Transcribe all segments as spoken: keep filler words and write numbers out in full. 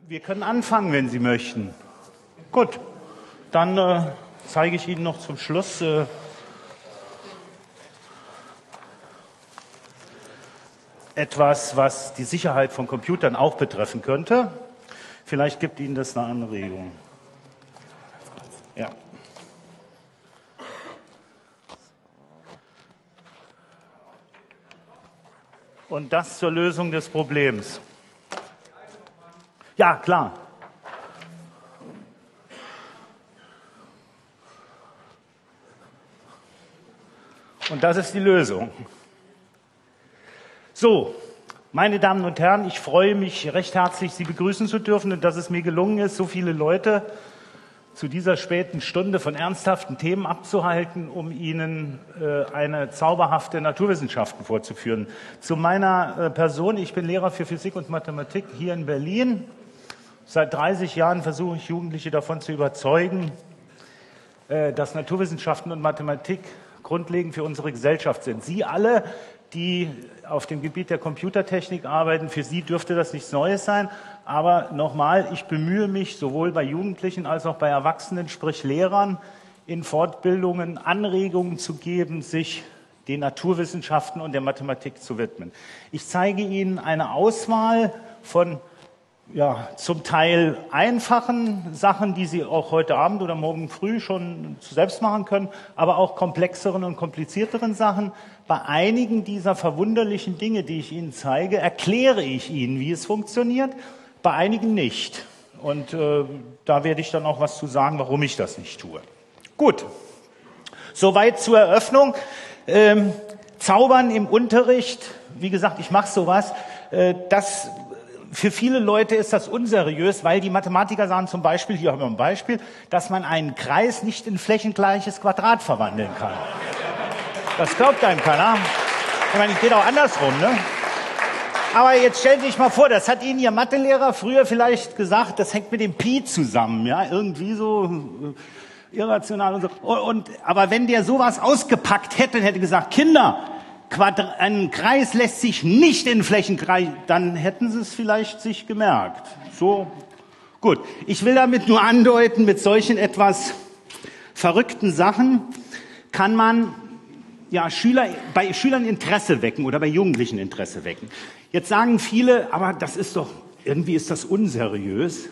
Wir können anfangen, wenn Sie möchten. Gut, dann äh, zeige ich Ihnen noch zum Schluss äh, etwas, was die Sicherheit von Computern auch betreffen könnte. Vielleicht gibt Ihnen das eine Anregung. Ja. Und das zur Lösung des Problems. Ja, klar. Und das ist die Lösung. So, meine Damen und Herren, ich freue mich recht herzlich, Sie begrüßen zu dürfen und dass es mir gelungen ist, so viele Leute zu dieser späten Stunde von ernsthaften Themen abzuhalten, um Ihnen äh, eine zauberhafte Naturwissenschaften vorzuführen. Zu meiner äh, Person, ich bin Lehrer für Physik und Mathematik hier in Berlin. Seit dreißig Jahren versuche ich, Jugendliche davon zu überzeugen, äh, dass Naturwissenschaften und Mathematik grundlegend für unsere Gesellschaft sind. Sie alle, die auf dem Gebiet der Computertechnik arbeiten, für Sie dürfte das nichts Neues sein. Aber nochmal, ich bemühe mich sowohl bei Jugendlichen als auch bei Erwachsenen, sprich Lehrern, in Fortbildungen Anregungen zu geben, sich den Naturwissenschaften und der Mathematik zu widmen. Ich zeige Ihnen eine Auswahl von ja, zum Teil einfachen Sachen, die Sie auch heute Abend oder morgen früh schon selbst machen können, aber auch komplexeren und komplizierteren Sachen. Bei einigen dieser verwunderlichen Dinge, die ich Ihnen zeige, erkläre ich Ihnen, wie es funktioniert, bei einigen nicht. Und äh, da werde ich dann auch was zu sagen, warum ich das nicht tue. Gut, soweit zur Eröffnung. Ähm, Zaubern im Unterricht, wie gesagt, ich mache sowas, äh, das... Für viele Leute ist das unseriös, weil die Mathematiker sagen zum Beispiel, hier haben wir ein Beispiel, dass man einen Kreis nicht in flächengleiches Quadrat verwandeln kann. Das glaubt einem keiner. Ich meine, es geht auch andersrum, ne? Aber jetzt stellen Sie sich mal vor, das hat Ihnen Ihr Mathelehrer früher vielleicht gesagt, das hängt mit dem Pi zusammen, ja, irgendwie so irrational und so. Und, und, aber wenn der sowas ausgepackt hätte und hätte gesagt, Kinder, Quadra- ein Kreis lässt sich nicht in Flächenkreis, dann hätten Sie es vielleicht sich gemerkt. So, gut. Ich will damit nur andeuten, mit solchen etwas verrückten Sachen kann man ja Schüler, bei Schülern Interesse wecken oder bei Jugendlichen Interesse wecken. Jetzt sagen viele, aber das ist doch, irgendwie ist das unseriös.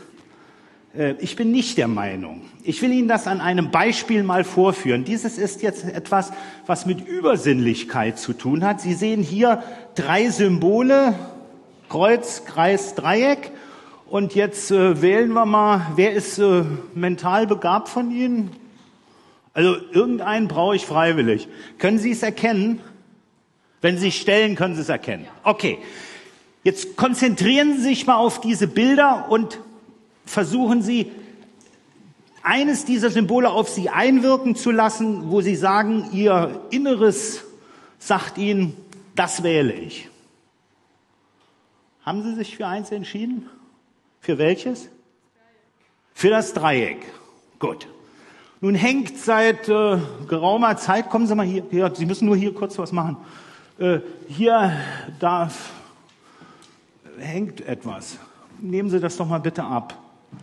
Ich bin nicht der Meinung. Ich will Ihnen das an einem Beispiel mal vorführen. Dieses ist jetzt etwas, was mit Übersinnlichkeit zu tun hat. Sie sehen hier drei Symbole, Kreuz, Kreis, Dreieck. Und jetzt äh, wählen wir mal, wer ist äh, mental begabt von Ihnen? Also irgendeinen brauche ich freiwillig. Können Sie es erkennen? Wenn Sie sich stellen, können Sie es erkennen. Okay, jetzt konzentrieren Sie sich mal auf diese Bilder und versuchen Sie, eines dieser Symbole auf Sie einwirken zu lassen, wo Sie sagen, Ihr Inneres sagt Ihnen, das wähle ich. Haben Sie sich für eins entschieden? Für welches? Für das Dreieck. Gut. Nun hängt seit äh, geraumer Zeit, kommen Sie mal hier, hier, Sie müssen nur hier kurz was machen. Äh, hier, da hängt etwas. Nehmen Sie das doch mal bitte ab.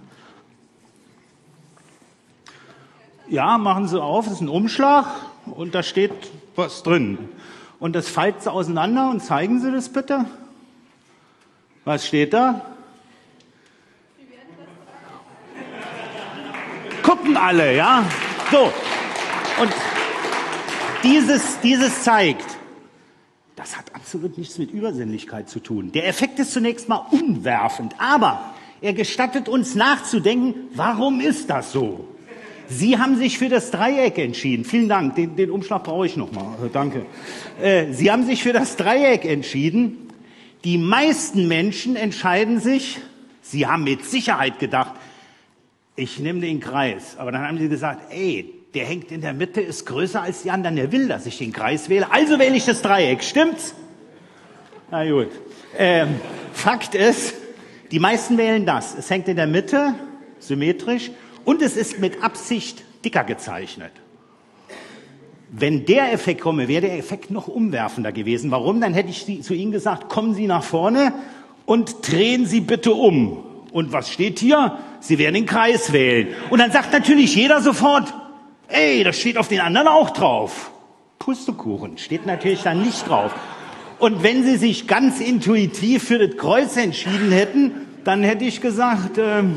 Ja, machen Sie auf, das ist ein Umschlag und da steht was drin. Und das falten Sie auseinander und zeigen Sie das bitte. Was steht da? Gucken alle, ja? So. Und dieses, dieses zeigt, das hat absolut nichts mit Übersinnlichkeit zu tun. Der Effekt ist zunächst mal umwerfend, aber er gestattet uns nachzudenken, warum ist das so? Sie haben sich für das Dreieck entschieden. Vielen Dank, den, den Umschlag brauche ich noch mal. Danke. Äh, Sie haben sich für das Dreieck entschieden. Die meisten Menschen entscheiden sich, sie haben mit Sicherheit gedacht, ich nehme den Kreis. Aber dann haben sie gesagt, ey, der hängt in der Mitte, ist größer als die anderen, der will, dass ich den Kreis wähle. Also wähle ich das Dreieck. Stimmt's? Na gut. Ähm, Fakt ist, die meisten wählen das. Es hängt in der Mitte, symmetrisch. Und es ist mit Absicht dicker gezeichnet. Wenn der Effekt komme, wäre der Effekt noch umwerfender gewesen. Warum? Dann hätte ich zu Ihnen gesagt, kommen Sie nach vorne und drehen Sie bitte um. Und was steht hier? Sie werden den Kreis wählen. Und dann sagt natürlich jeder sofort, ey, das steht auf den anderen auch drauf. Pustekuchen, steht natürlich dann nicht drauf. Und wenn Sie sich ganz intuitiv für das Kreuz entschieden hätten, dann hätte ich gesagt, ähm,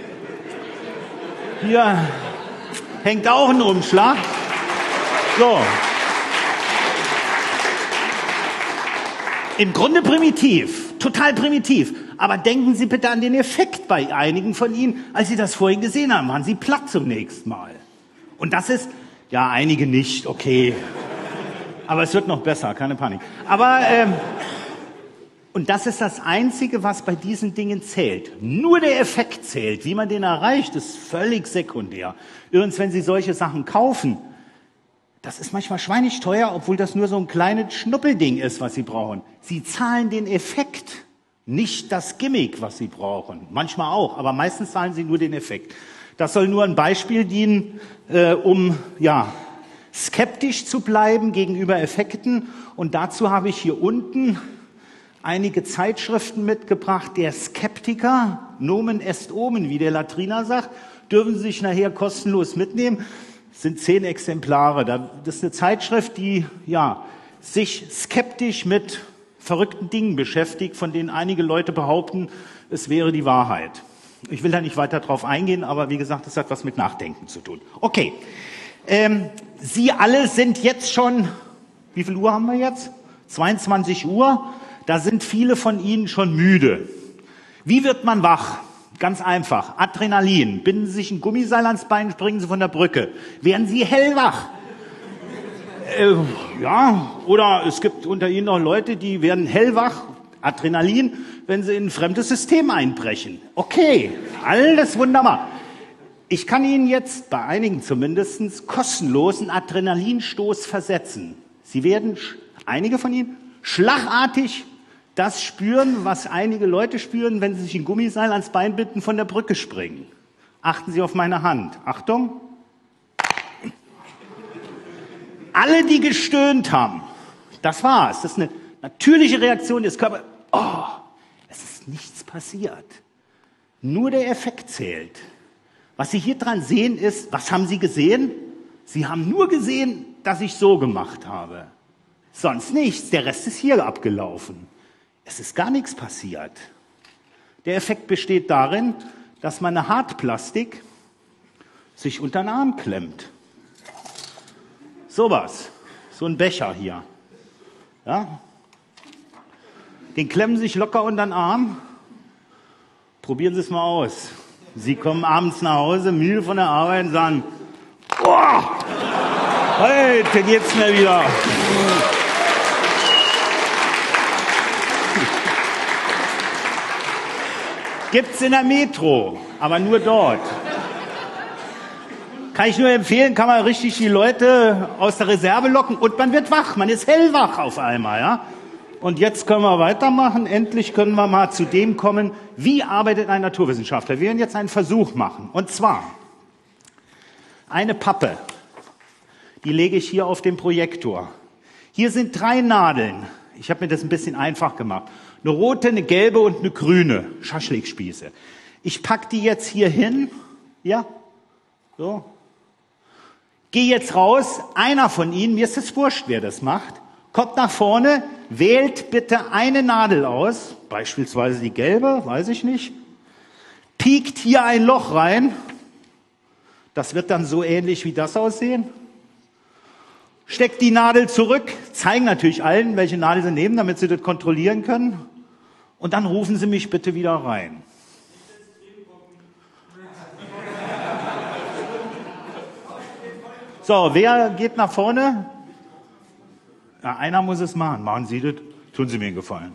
hier hängt auch ein Umschlag. So. Im Grunde primitiv, total primitiv. Aber denken Sie bitte an den Effekt bei einigen von Ihnen, als Sie das vorhin gesehen haben. Waren Sie platt zum nächsten Mal. Und das ist, ja, einige nicht, okay. Aber es wird noch besser, keine Panik. Aber, ähm, und das ist das Einzige, was bei diesen Dingen zählt. Nur der Effekt zählt. Wie man den erreicht, ist völlig sekundär. Übrigens, wenn Sie solche Sachen kaufen, das ist manchmal schweinig teuer, obwohl das nur so ein kleines Schnuppelding ist, was Sie brauchen. Sie zahlen den Effekt, nicht das Gimmick, was Sie brauchen. Manchmal auch, aber meistens zahlen Sie nur den Effekt. Das soll nur ein Beispiel dienen, äh, um ja skeptisch zu bleiben gegenüber Effekten. Und dazu habe ich hier unten einige Zeitschriften mitgebracht. Der Skeptiker, Nomen est omen, wie der Latriner sagt, dürfen Sie sich nachher kostenlos mitnehmen. Das sind zehn Exemplare. Das ist eine Zeitschrift, die ja sich skeptisch mit verrückten Dingen beschäftigt, von denen einige Leute behaupten, es wäre die Wahrheit. Ich will da nicht weiter drauf eingehen, aber wie gesagt, das hat was mit Nachdenken zu tun. Okay, ähm, Sie alle sind jetzt schon, wie viel Uhr haben wir jetzt? zweiundzwanzig Uhr. Da sind viele von Ihnen schon müde. Wie wird man wach? Ganz einfach. Adrenalin. Binden Sie sich ein Gummiseil ans Bein, springen Sie von der Brücke. Werden Sie hellwach? Äh, ja, oder es gibt unter Ihnen noch Leute, die werden hellwach, Adrenalin, wenn sie in ein fremdes System einbrechen. Okay, alles wunderbar. Ich kann Ihnen jetzt, bei einigen zumindest, kostenlos einen Adrenalinstoß versetzen. Sie werden, einige von Ihnen, schlagartig das spüren, was einige Leute spüren, wenn sie sich ein Gummiseil ans Bein binden, von der Brücke springen. Achten Sie auf meine Hand. Achtung. Alle, die gestöhnt haben, das war's. Das ist eine natürliche Reaktion des Körpers. Oh, es ist nichts passiert. Nur der Effekt zählt. Was Sie hier dran sehen ist, was haben Sie gesehen? Sie haben nur gesehen, dass ich so gemacht habe. Sonst nichts. Der Rest ist hier abgelaufen. Es ist gar nichts passiert. Der Effekt besteht darin, dass meine Hartplastik sich unter den Arm klemmt. Sowas. So ein Becher hier. Ja? Den klemmen sich locker unter den Arm. Probieren Sie es mal aus. Sie kommen abends nach Hause, müde von der Arbeit und sagen, oh, heute geht's mir wieder. Gibt's in der Metro, aber nur dort. Kann ich nur empfehlen, kann man richtig die Leute aus der Reserve locken und man wird wach, man ist hellwach auf einmal, ja. Und jetzt können wir weitermachen. Endlich können wir mal zu dem kommen, wie arbeitet ein Naturwissenschaftler. Wir werden jetzt einen Versuch machen. Und zwar eine Pappe, die lege ich hier auf den Projektor. Hier sind drei Nadeln. Ich habe mir das ein bisschen einfach gemacht. Eine rote, eine gelbe und eine grüne Schaschlikspieße. Ich pack die jetzt hier hin. Ja, so. Geh jetzt raus. Einer von Ihnen, mir ist es wurscht, wer das macht, kommt nach vorne, wählt bitte eine Nadel aus, beispielsweise die gelbe, weiß ich nicht, piekt hier ein Loch rein, das wird dann so ähnlich wie das aussehen, steckt die Nadel zurück, zeigen natürlich allen, welche Nadel sie nehmen, damit sie das kontrollieren können, und dann rufen Sie mich bitte wieder rein. So, wer geht nach vorne? Ja, einer muss es machen. Machen Sie das. Tun Sie mir einen Gefallen.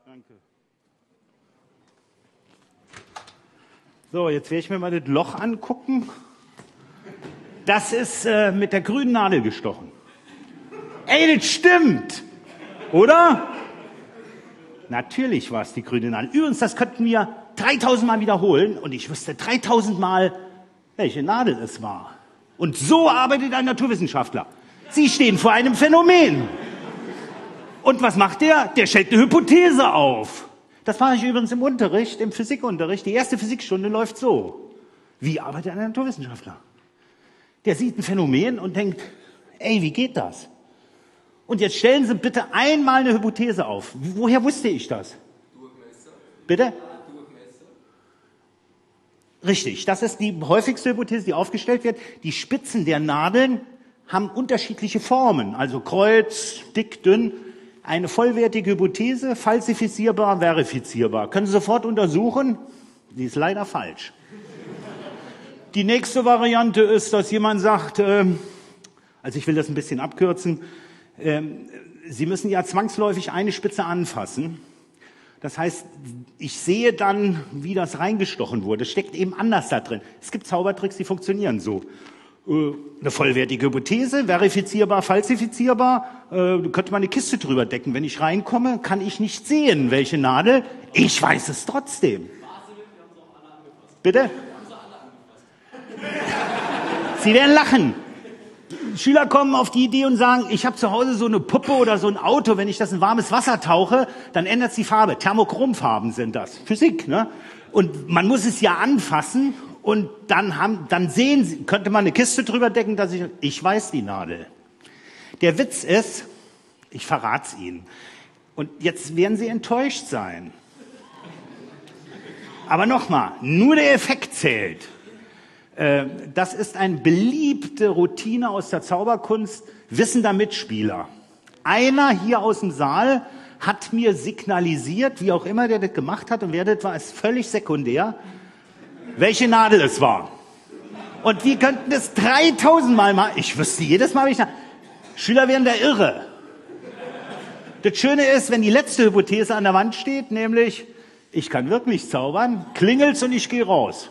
Danke. So, jetzt werde ich mir mal das Loch angucken. Das ist äh, mit der grünen Nadel gestochen. Ey, das stimmt! Oder? Natürlich war es die grüne Nadel. Übrigens, das könnten wir dreitausend Mal wiederholen und ich wüsste dreitausend Mal, welche Nadel es war. Und so arbeitet ein Naturwissenschaftler. Sie stehen vor einem Phänomen. Und was macht der? Der stellt eine Hypothese auf. Das mache ich übrigens im Unterricht, im Physikunterricht. Die erste Physikstunde läuft so. Wie arbeitet ein Naturwissenschaftler? Der sieht ein Phänomen und denkt, ey, wie geht das? Und jetzt stellen Sie bitte einmal eine Hypothese auf. Woher wusste ich das? Durchmesser. Bitte? Ja, Durchmesser. Richtig, das ist die häufigste Hypothese, die aufgestellt wird. Die Spitzen der Nadeln haben unterschiedliche Formen, also Kreuz, dick, dünn. Eine vollwertige Hypothese, falsifizierbar, verifizierbar. Können Sie sofort untersuchen? Die ist leider falsch. Die nächste Variante ist, dass jemand sagt, äh, also ich will das ein bisschen abkürzen, äh, Sie müssen ja zwangsläufig eine Spitze anfassen. Das heißt, ich sehe dann, wie das reingestochen wurde. Es steckt eben anders da drin. Es gibt Zaubertricks, die funktionieren so. Äh, eine vollwertige Hypothese, verifizierbar, falsifizierbar. Äh, könnte man eine Kiste drüber decken. Wenn ich reinkomme, kann ich nicht sehen, welche Nadel. Ich weiß es trotzdem. Bitte? Sie werden lachen. Schüler kommen auf die Idee und sagen, ich habe zu Hause so eine Puppe oder so ein Auto, wenn ich das in warmes Wasser tauche, dann ändert die Farbe. Thermochromfarben sind das. Physik, ne? Und man muss es ja anfassen und dann haben, dann sehen Sie, könnte man eine Kiste drüber decken, dass ich, ich weiß die Nadel. Der Witz ist, ich verrat's Ihnen. Und jetzt werden Sie enttäuscht sein. Aber nochmal, nur der Effekt zählt. Das ist eine beliebte Routine aus der Zauberkunst, wissender Mitspieler. Einer hier aus dem Saal hat mir signalisiert, wie auch immer der das gemacht hat, und wer das war, ist völlig sekundär, welche Nadel es war. Und die könnten das dreitausend Mal machen. Ich wüsste jedes Mal, wie ich da... Schüler werden da irre. Das Schöne ist, wenn die letzte Hypothese an der Wand steht, nämlich, ich kann wirklich zaubern, klingelt's und ich gehe raus.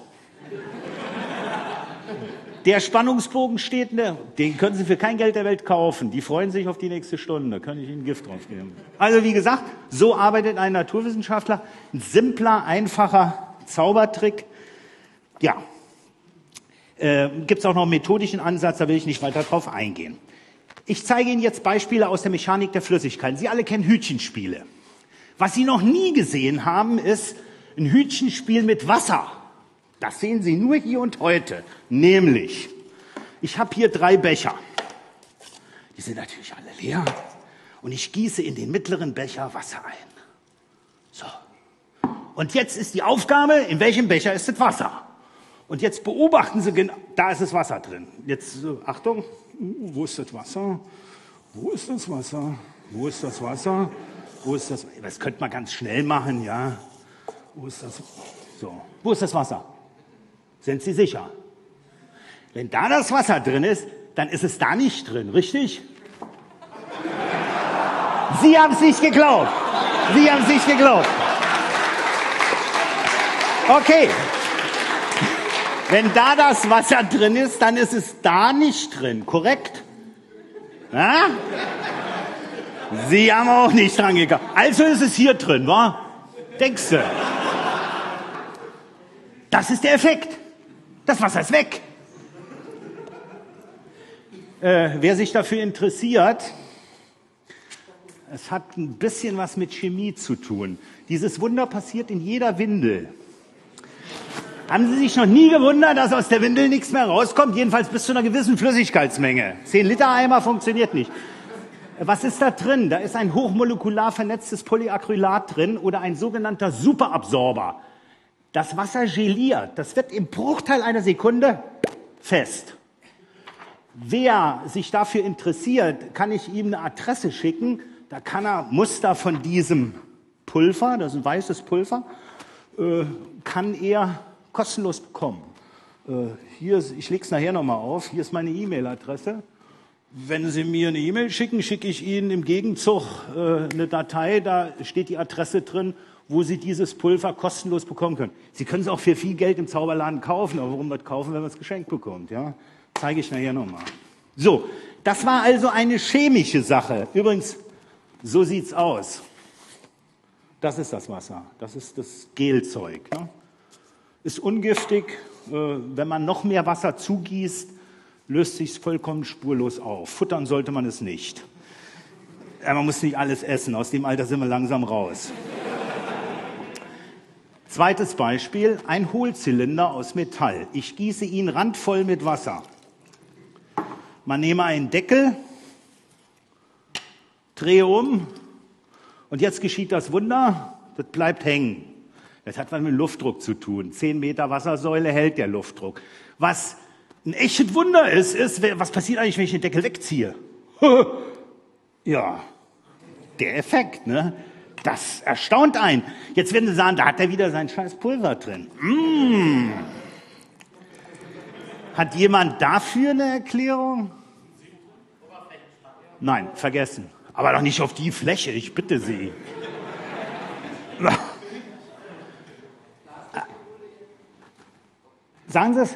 Der Spannungsbogen steht, ne, den können Sie für kein Geld der Welt kaufen. Die freuen sich auf die nächste Stunde. Da kann ich Ihnen Gift drauf geben. Also wie gesagt, so arbeitet ein Naturwissenschaftler. Ein simpler, einfacher Zaubertrick. Ja, äh, gibt es auch noch einen methodischen Ansatz, da will ich nicht weiter drauf eingehen. Ich zeige Ihnen jetzt Beispiele aus der Mechanik der Flüssigkeiten. Sie alle kennen Hütchenspiele. Was Sie noch nie gesehen haben, ist ein Hütchenspiel mit Wasser. Das sehen Sie nur hier und heute. Nämlich, ich habe hier drei Becher. Die sind natürlich alle leer. Und ich gieße in den mittleren Becher Wasser ein. So. Und jetzt ist die Aufgabe, in welchem Becher ist das Wasser? Und jetzt beobachten Sie genau, da ist das Wasser drin. Jetzt, äh, Achtung, uh, wo ist das Wasser? Wo ist das Wasser? Wo ist das Wasser? Wo ist das? Das könnte man ganz schnell machen, ja. Wo ist das? So. Wo ist das Wasser? Sind Sie sicher? Wenn da das Wasser drin ist, dann ist es da nicht drin, richtig? Sie haben es nicht geglaubt. Sie haben es nicht geglaubt. Okay. Wenn da das Wasser drin ist, dann ist es da nicht drin, korrekt? Ja? Sie haben auch nicht dran geglaubt. Also ist es hier drin, wa? Denkst du? Das ist der Effekt. Das Wasser ist weg. Äh, wer sich dafür interessiert, es hat ein bisschen was mit Chemie zu tun. Dieses Wunder passiert in jeder Windel. Haben Sie sich noch nie gewundert, dass aus der Windel nichts mehr rauskommt? Jedenfalls bis zu einer gewissen Flüssigkeitsmenge. zehn Liter Eimer funktioniert nicht. Was ist da drin? Da ist ein hochmolekular vernetztes Polyacrylat drin oder ein sogenannter Superabsorber. Das Wasser geliert. Das wird im Bruchteil einer Sekunde fest. Wer sich dafür interessiert, kann ich ihm eine Adresse schicken. Da kann er Muster von diesem Pulver, das ist ein weißes Pulver, äh, kann er kostenlos bekommen. Äh, hier ist, ich lege es nachher nochmal auf. Hier ist meine E-Mail-Adresse. Wenn Sie mir eine E-Mail schicken, schicke ich Ihnen im Gegenzug äh, eine Datei, da steht die Adresse drin, wo Sie dieses Pulver kostenlos bekommen können. Sie können es auch für viel Geld im Zauberladen kaufen, aber warum das kaufen, wenn man es geschenkt bekommt? Ja? Zeige ich nachher nochmal. So, das war also eine chemische Sache. Übrigens, so sieht's aus. Das ist das Wasser, das ist das Gelzeug. Ne? Ist ungiftig, äh, wenn man noch mehr Wasser zugießt, löst sich vollkommen spurlos auf. Futtern sollte man es nicht. Ja, man muss nicht alles essen, aus dem Alter sind wir langsam raus. Zweites Beispiel, ein Hohlzylinder aus Metall. Ich gieße ihn randvoll mit Wasser. Man nehme einen Deckel, drehe um und jetzt geschieht das Wunder, das bleibt hängen. Das hat was mit Luftdruck zu tun. Zehn Meter Wassersäule hält der Luftdruck. Was ein echtes Wunder ist, ist, was passiert eigentlich, wenn ich den Deckel wegziehe? Ja, der Effekt, ne? Das erstaunt einen. Jetzt werden Sie sagen, da hat er wieder sein scheiß Pulver drin. Mmh. Hat jemand dafür eine Erklärung? Nein, vergessen. Aber doch nicht auf die Fläche, ich bitte Sie. Sagen Sie es?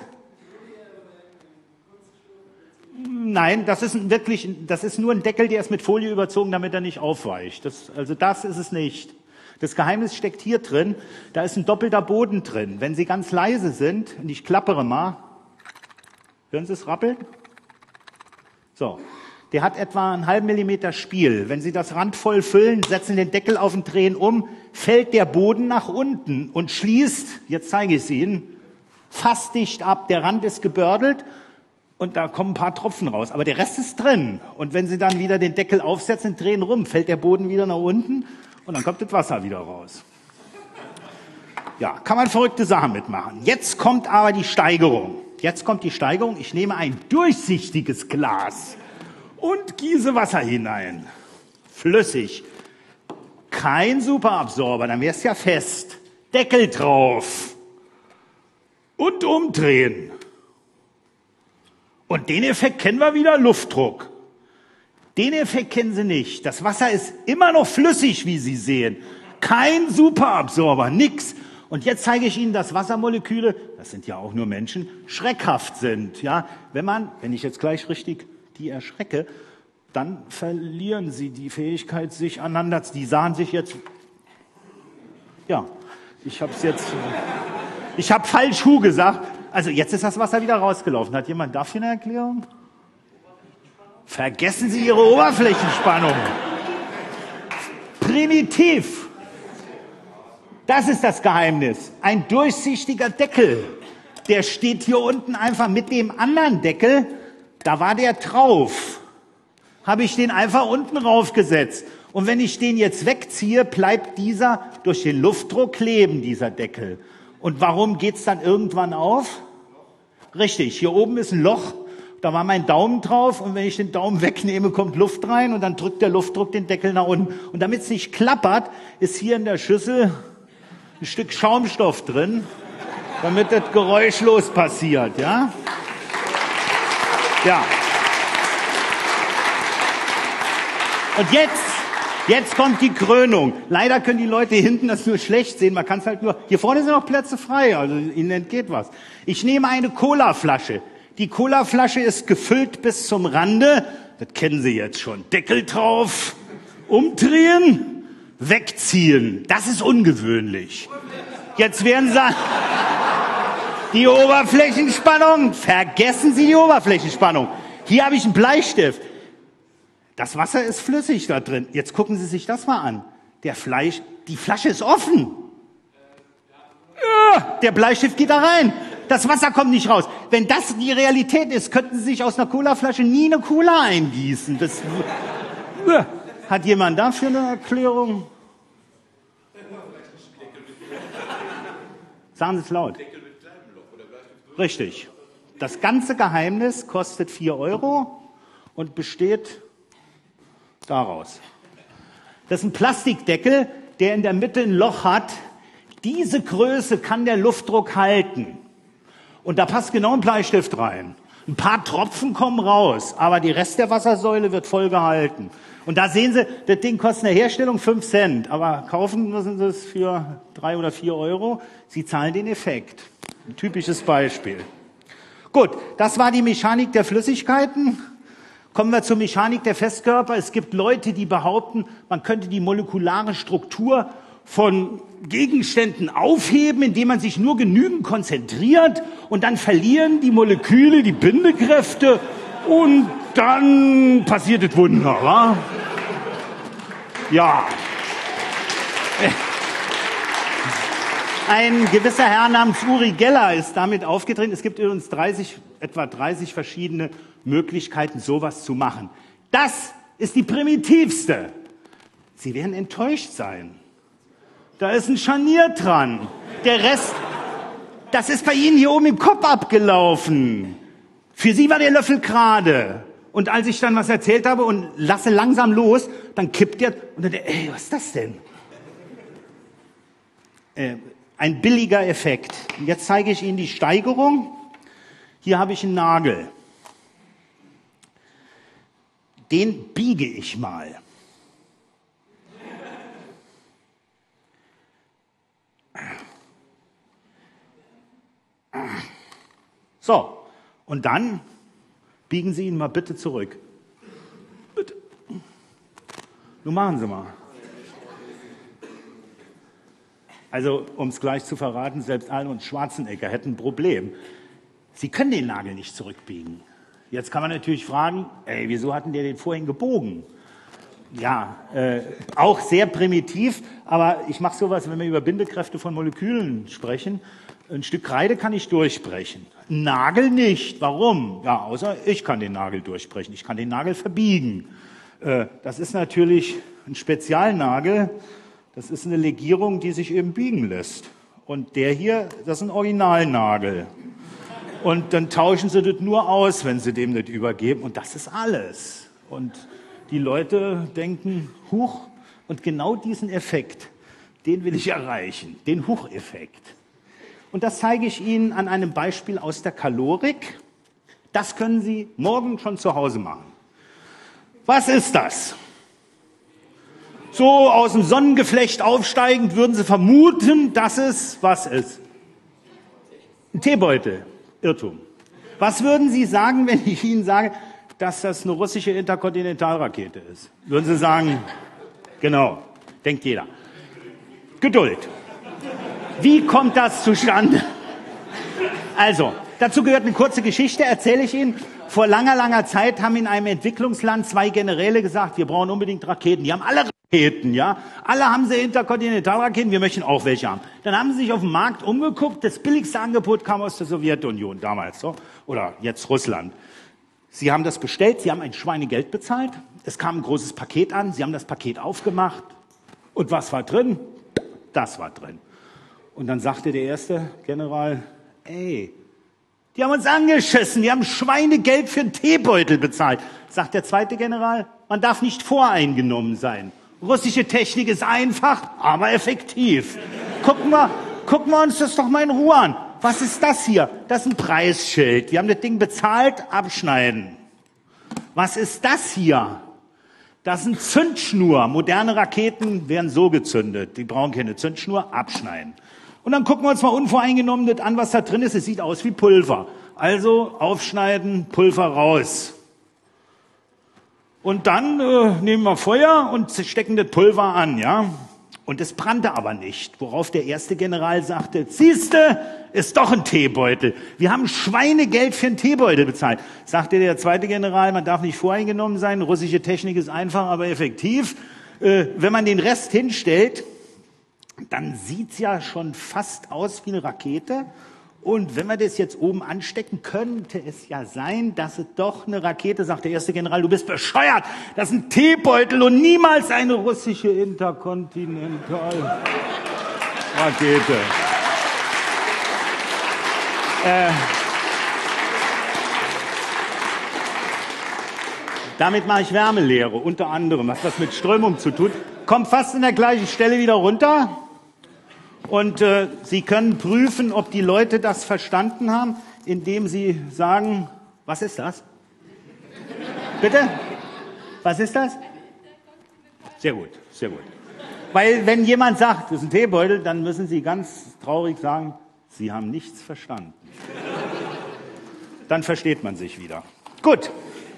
Nein, das ist wirklich, das ist nur ein Deckel, der ist mit Folie überzogen, damit er nicht aufweicht. Das, also das ist es nicht. Das Geheimnis steckt hier drin. Da ist ein doppelter Boden drin. Wenn Sie ganz leise sind, und ich klappere mal, hören Sie es rappeln? So, der hat etwa einen halben Millimeter Spiel. Wenn Sie das randvoll füllen, setzen den Deckel auf und drehen um, fällt der Boden nach unten und schließt, jetzt zeige ich es Ihnen, fast dicht ab. Der Rand ist gebördelt und da kommen ein paar Tropfen raus. Aber der Rest ist drin. Und wenn Sie dann wieder den Deckel aufsetzen und drehen rum, fällt der Boden wieder nach unten und dann kommt das Wasser wieder raus. Ja, kann man verrückte Sachen mitmachen. Jetzt kommt aber die Steigerung. Jetzt kommt die Steigerung. Ich nehme ein durchsichtiges Glas und gieße Wasser hinein. Flüssig. Kein Superabsorber, dann wäre es ja fest. Deckel drauf. Und umdrehen. Und den Effekt kennen wir wieder, Luftdruck. Den Effekt kennen Sie nicht. Das Wasser ist immer noch flüssig, wie Sie sehen. Kein Superabsorber, nix. Und jetzt zeige ich Ihnen, dass Wassermoleküle, das sind ja auch nur Menschen, schreckhaft sind. Ja, wenn man, wenn ich jetzt gleich richtig die erschrecke, dann verlieren sie die Fähigkeit, sich aneinander, die sahen sich jetzt, ja, ich habe es jetzt, ich habe falsch Hu gesagt. Also jetzt ist das Wasser wieder rausgelaufen. Hat jemand dafür eine Erklärung? Vergessen Sie Ihre Oberflächenspannung. Primitiv. Das ist das Geheimnis. Ein durchsichtiger Deckel. Der steht hier unten einfach mit dem anderen Deckel. Da war der drauf. Habe ich den einfach unten raufgesetzt. Und wenn ich den jetzt wegziehe, bleibt dieser durch den Luftdruck kleben, dieser Deckel. Und warum geht's dann irgendwann auf? Richtig, hier oben ist ein Loch. Da war mein Daumen drauf und wenn ich den Daumen wegnehme, kommt Luft rein und dann drückt der Luftdruck den Deckel nach unten. Und damit es nicht klappert, ist hier in der Schüssel ein Stück Schaumstoff drin, damit das geräuschlos passiert, ja? Ja. Und jetzt, jetzt kommt die Krönung. Leider können die Leute hinten das nur schlecht sehen. Man kann es halt nur, hier vorne sind noch Plätze frei, also Ihnen entgeht was. Ich nehme eine Colaflasche. Die Colaflasche ist gefüllt bis zum Rande. Das kennen Sie jetzt schon. Deckel drauf, umdrehen, wegziehen. Das ist ungewöhnlich. Jetzt werden Sie sagen, die Oberflächenspannung. Vergessen Sie die Oberflächenspannung. Hier habe ich einen Bleistift. Das Wasser ist flüssig da drin. Jetzt gucken Sie sich das mal an. Der Fleisch, die Flasche ist offen. Ja, der Bleistift geht da rein. Das Wasser kommt nicht raus. Wenn das die Realität ist, könnten Sie sich aus einer Colaflasche nie eine Cola eingießen. Das, ja. Hat jemand dafür eine Erklärung? Sagen Sie es laut. Richtig. Das ganze Geheimnis kostet vier Euro und besteht daraus. Das ist ein Plastikdeckel, der in der Mitte ein Loch hat. Diese Größe kann der Luftdruck halten. Und da passt genau ein Bleistift rein. Ein paar Tropfen kommen raus, aber die Rest der Wassersäule wird voll gehalten. Und da sehen Sie, das Ding kostet in der Herstellung fünf Cent, aber kaufen müssen Sie es für drei oder vier Euro. Sie zahlen den Effekt. Ein typisches Beispiel. Gut, das war die Mechanik der Flüssigkeiten. Kommen wir zur Mechanik der Festkörper. Es gibt Leute, die behaupten, man könnte die molekulare Struktur von Gegenständen aufheben, indem man sich nur genügend konzentriert und dann verlieren die Moleküle die Bindekräfte und dann passiert das Wunder, wa? Ja. Ein gewisser Herr namens Uri Geller ist damit aufgetreten. Es gibt übrigens dreißig, etwa dreißig verschiedene Möglichkeiten, sowas zu machen. Das ist die primitivste. Sie werden enttäuscht sein. Da ist ein Scharnier dran. Der Rest, das ist bei Ihnen hier oben im Kopf abgelaufen. Für Sie war der Löffel gerade. Und als ich dann was erzählt habe und lasse langsam los, dann kippt der und dann, ey, was ist das denn? Äh, ein billiger Effekt. Jetzt zeige ich Ihnen die Steigerung. Hier habe ich einen Nagel. Den biege ich mal. So, und dann biegen Sie ihn mal bitte zurück. Bitte. Nun machen Sie mal. Also, um es gleich zu verraten, selbst Arnold Schwarzenegger hätten ein Problem. Sie können den Nagel nicht zurückbiegen. Jetzt kann man natürlich fragen, ey, wieso hatten der den vorhin gebogen? Ja, äh, auch sehr primitiv, aber ich mache sowas, wenn wir über Bindekräfte von Molekülen sprechen. Ein Stück Kreide kann ich durchbrechen, ein Nagel nicht. Warum? Ja, außer ich kann den Nagel durchbrechen, ich kann den Nagel verbiegen. Äh, das ist natürlich ein Spezialnagel, das ist eine Legierung, die sich eben biegen lässt. Und der hier, das ist ein Originalnagel. Und dann tauschen sie das nur aus, wenn sie dem das übergeben. Und das ist alles. Und die Leute denken, huch, und genau diesen Effekt, den will ich erreichen, den Huch-Effekt. Und das zeige ich Ihnen an einem Beispiel aus der Kalorik. Das können Sie morgen schon zu Hause machen. Was ist das? So aus dem Sonnengeflecht aufsteigend würden Sie vermuten, dass es, was ist? Ein Teebeutel. Irrtum. Was würden Sie sagen, wenn ich Ihnen sage, dass das eine russische Interkontinentalrakete ist? Würden Sie sagen, genau, denkt jeder. Geduld. Wie kommt das zustande? Also, dazu gehört eine kurze Geschichte, erzähle ich Ihnen. Vor langer, langer Zeit haben in einem Entwicklungsland zwei Generäle gesagt, wir brauchen unbedingt Raketen. Die haben alle Raketen, ja. Alle haben sie Interkontinentalraketen, wir möchten auch welche haben. Dann haben sie sich auf dem Markt umgeguckt, das billigste Angebot kam aus der Sowjetunion damals, so. Oder jetzt Russland. Sie haben das bestellt, sie haben ein Schweinegeld bezahlt, es kam ein großes Paket an, sie haben das Paket aufgemacht. Und was war drin? Das war drin. Und dann sagte der erste General, ey, die haben uns angeschissen, die haben Schweinegeld für einen Teebeutel bezahlt. Sagt der zweite General, man darf nicht voreingenommen sein. Russische Technik ist einfach, aber effektiv. Gucken wir, gucken wir uns das doch mal in Ruhe an. Was ist das hier? Das ist ein Preisschild. Wir haben das Ding bezahlt, abschneiden. Was ist das hier? Das ist eine Zündschnur. Moderne Raketen werden so gezündet. Die brauchen keine Zündschnur, abschneiden. Und dann gucken wir uns mal unvoreingenommen das an, was da drin ist. Es sieht aus wie Pulver. Also aufschneiden, Pulver raus. Und dann äh, nehmen wir Feuer und stecken das Pulver an, ja. Und es brannte aber nicht. Worauf der erste General sagte, siehste, ist doch ein Teebeutel. Wir haben Schweinegeld für einen Teebeutel bezahlt. Sagte der zweite General, man darf nicht voreingenommen sein. Russische Technik ist einfach, aber effektiv. Äh, wenn man den Rest hinstellt, dann sieht's ja schon fast aus wie eine Rakete. Und wenn wir das jetzt oben anstecken, könnte es ja sein, dass es doch eine Rakete, sagt der erste General, du bist bescheuert, das ist ein Teebeutel und niemals eine russische Interkontinentalrakete. Äh, damit mache ich Wärmelehre, unter anderem, was das mit Strömung zu tun. Kommt fast an der gleichen Stelle wieder runter. Und äh, Sie können prüfen, ob die Leute das verstanden haben, indem Sie sagen, Was ist das? Bitte? Was ist das? Sehr gut, sehr gut. Weil wenn jemand sagt, das ist ein Teebeutel, dann müssen Sie ganz traurig sagen, Sie haben nichts verstanden. Dann versteht man sich wieder. Gut.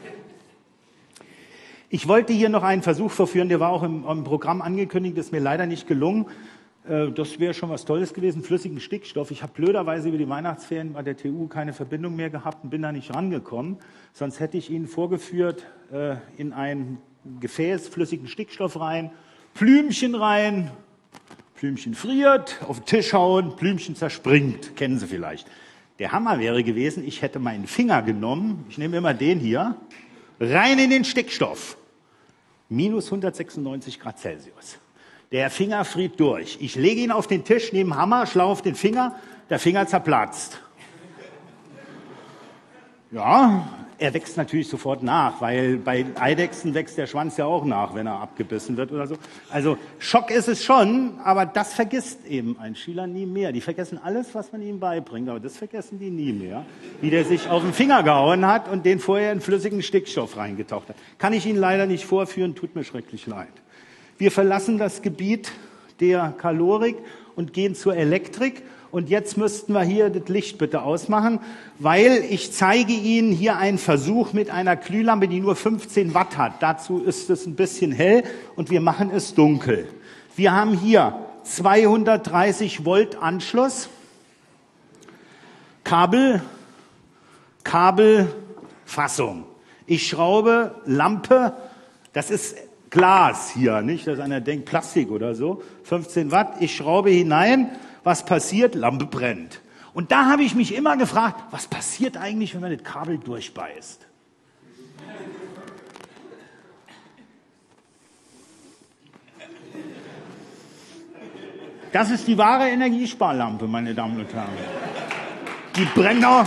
Ich wollte hier noch einen Versuch verführen, der war auch im, im Programm angekündigt, ist mir leider nicht gelungen. Äh, das wäre schon was Tolles gewesen, flüssigen Stickstoff. Ich habe blöderweise über die Weihnachtsferien bei der T U keine Verbindung mehr gehabt und bin da nicht rangekommen. Sonst hätte ich Ihnen vorgeführt, äh, in ein Gefäß flüssigen Stickstoff rein, Blümchen rein, Blümchen friert, auf den Tisch hauen, Blümchen zerspringt, kennen Sie vielleicht. Der Hammer wäre gewesen, ich hätte meinen Finger genommen, ich nehme immer den hier, rein in den Stickstoff. Minus hundertsechsundneunzig Grad Celsius. Der Finger friert durch. Ich lege ihn auf den Tisch, nehme den Hammer, schlage auf den Finger, der Finger zerplatzt. Ja, er wächst natürlich sofort nach, weil bei Eidechsen wächst der Schwanz ja auch nach, wenn er abgebissen wird oder so. Also Schock ist es schon, aber das vergisst eben ein Schüler nie mehr. Die vergessen alles, was man ihnen beibringt, aber das vergessen die nie mehr. Wie der sich auf den Finger gehauen hat und den vorher in flüssigen Stickstoff reingetaucht hat. Kann ich Ihnen leider nicht vorführen, tut mir schrecklich leid. Wir verlassen das Gebiet der Kalorik und gehen zur Elektrik. Und jetzt müssten wir hier das Licht bitte ausmachen, weil ich zeige Ihnen hier einen Versuch mit einer Glühlampe, die nur fünfzehn Watt hat. Dazu ist es ein bisschen hell und wir machen es dunkel. Wir haben hier zweihundertdreißig Volt Anschluss, Kabel, Kabelfassung. Ich schraube Lampe, das ist Glas hier, nicht, dass einer denkt Plastik oder so, fünfzehn Watt. Ich schraube hinein. Was passiert? Lampe brennt. Und da habe ich mich immer gefragt, was passiert eigentlich, wenn man das Kabel durchbeißt? Das ist die wahre Energiesparlampe, meine Damen und Herren. Die brennt auch.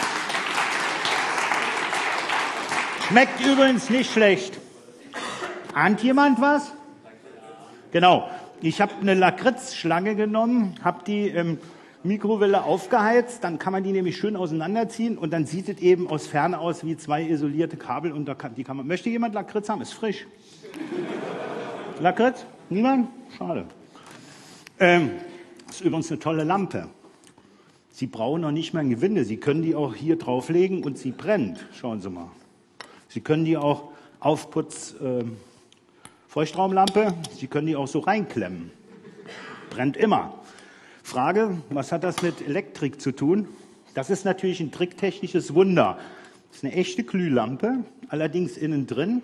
Schmeckt übrigens nicht schlecht. Ahnt jemand was? Genau. Ich habe eine Lakritzschlange genommen, habe die im Mikrowelle aufgeheizt, dann kann man die nämlich schön auseinanderziehen und dann sieht es eben aus Ferne aus wie zwei isolierte Kabel und da kann, die kann man. Möchte jemand Lakritz haben? Ist frisch. Lakritz? Niemand? Schade. Ähm, ist übrigens eine tolle Lampe. Sie brauchen noch nicht mal ein Gewinde. Sie können die auch hier drauflegen und sie brennt. Schauen Sie mal. Sie können die auch Aufputz. Äh, Feuchtraumlampe, Sie können die auch so reinklemmen. Brennt immer. Frage, was hat das mit Elektrik zu tun? Das ist natürlich ein tricktechnisches Wunder. Das ist eine echte Glühlampe, allerdings innen drin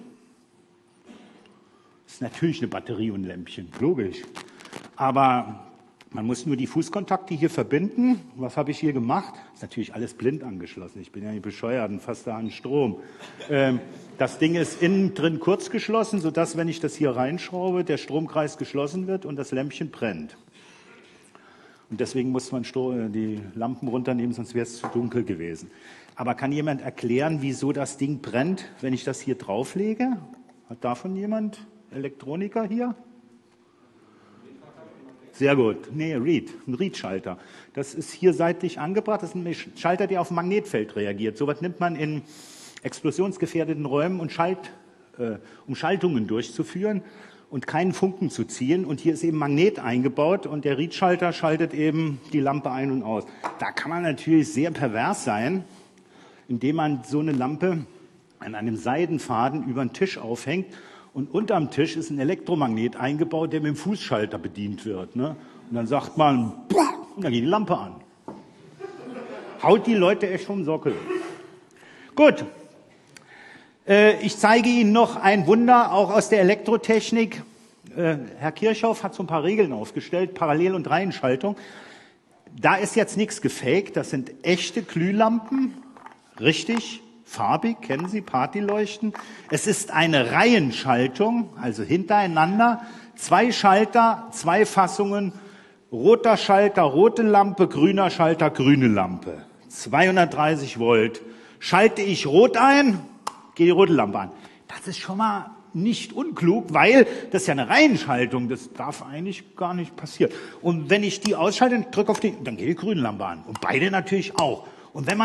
ist natürlich eine Batterie und ein Lämpchen, logisch. Aber man muss nur die Fußkontakte hier verbinden. Was habe ich hier gemacht? Ist natürlich alles blind angeschlossen. Ich bin ja nicht bescheuert und fast da an Strom. Ähm, das Ding ist innen drin kurz geschlossen, sodass, wenn ich das hier reinschraube, der Stromkreis geschlossen wird und das Lämpchen brennt. Und deswegen muss man die Lampen runternehmen, sonst wäre es zu dunkel gewesen. Aber kann jemand erklären, wieso das Ding brennt, wenn ich das hier drauflege? Hat davon jemand Elektroniker hier? Sehr gut. Nee, Reed, ein Reed-Schalter. Das ist hier seitlich angebracht. Das ist ein Schalter, der auf ein Magnetfeld reagiert. So was nimmt man in explosionsgefährdeten Räumen, und Schalt, äh, um Schaltungen durchzuführen und keinen Funken zu ziehen. Und hier ist eben Magnet eingebaut und der Reed-Schalter schaltet eben die Lampe ein und aus. Da kann man natürlich sehr pervers sein, indem man so eine Lampe an einem Seidenfaden über den Tisch aufhängt. Und unterm Tisch ist ein Elektromagnet eingebaut, der mit dem Fußschalter bedient wird. Ne? Und dann sagt man, und dann geht die Lampe an. Haut die Leute echt vom Sockel. Gut. Äh, ich zeige Ihnen noch ein Wunder, auch aus der Elektrotechnik. Äh, Herr Kirchhoff hat so ein paar Regeln aufgestellt, Parallel- und Reihenschaltung. Da ist jetzt nichts gefaked, das sind echte Glühlampen, richtig farbig, kennen Sie, Partyleuchten. Es ist eine Reihenschaltung, also hintereinander, zwei Schalter, zwei Fassungen, roter Schalter, rote Lampe, grüner Schalter, grüne Lampe. zweihundertdreißig Volt. Schalte ich rot ein, geht die rote Lampe an. Das ist schon mal nicht unklug, weil das ist ja eine Reihenschaltung, das darf eigentlich gar nicht passieren. Und wenn ich die ausschalte, drücke auf die, dann geht die grüne Lampe an. Und beide natürlich auch. Und wenn man